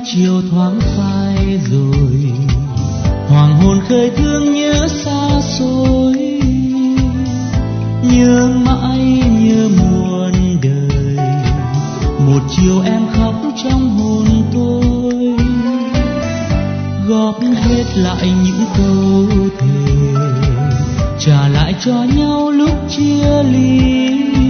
chiều thoáng phai rồi, hoàng hôn khơi thương nhớ xa xôi, nhớ mãi nhớ muôn đời. Một chiều em khóc trong hồn tôi, góp hết lại những câu thề, trả lại cho nhau lúc chia ly.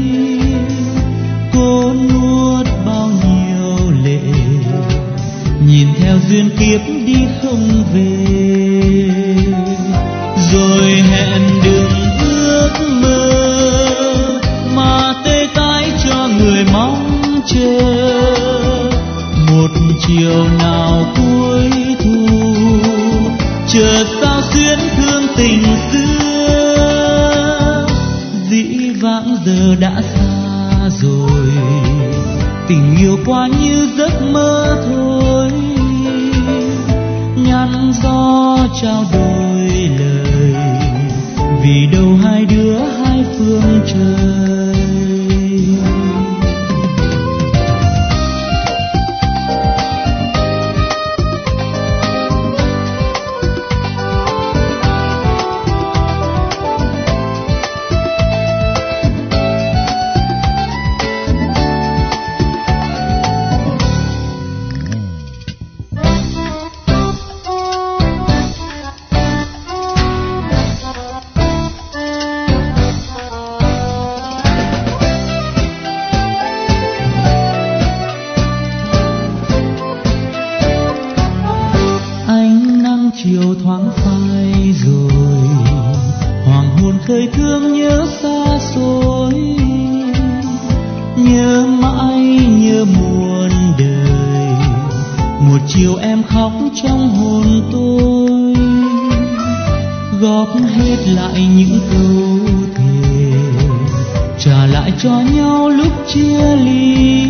Cô nuốt bao nhiêu lệ, nhìn theo duyên kiếp đi không về, rồi hẹn đừng ước mơ mà tê tái cho người mong chờ. Một chiều nào cuối thu, chợt sao xuyến thương tình xưa, dĩ vãng giờ đã xa rồi, tình yêu qua như giấc mơ thôi. Nhắn gió trao đôi lời, vì đâu hai đứa hai phương trời. Chiều thoáng phai rồi, hoàng hôn khơi thương nhớ xa xôi, nhớ mãi nhớ muôn đời. Một chiều em khóc trong hồn tôi, góp hết lại những câu thề, trả lại cho nhau lúc chia ly.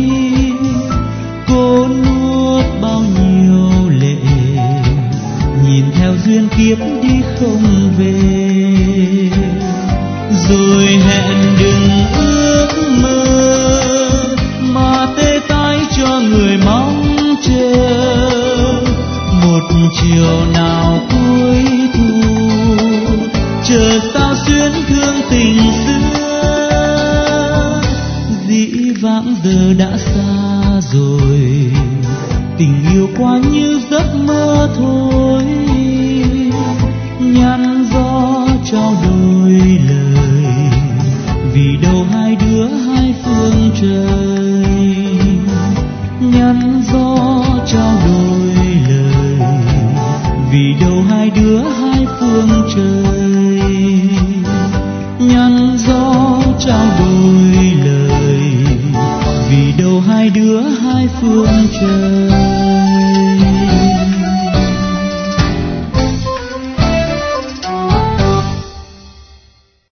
Cô nuốt bao nhiêu lệ, nhìn theo duyên kiếp đi không về, rồi hẹn đừng ước mơ mà tê tái cho người mong chờ. Một chiều nào cuối thu, chờ sao xuyến thương tình xưa, dĩ vãng giờ đã xa rồi, tình yêu qua như giấc mơ thôi. Nhắn gió trao đôi lời, vì đâu hai đứa hai phương trời. Nhắn gió trao đôi lời, vì đâu hai đứa hai phương trời. Nhắn gió trao đôi lời, vì đâu hai đứa hai phương trời.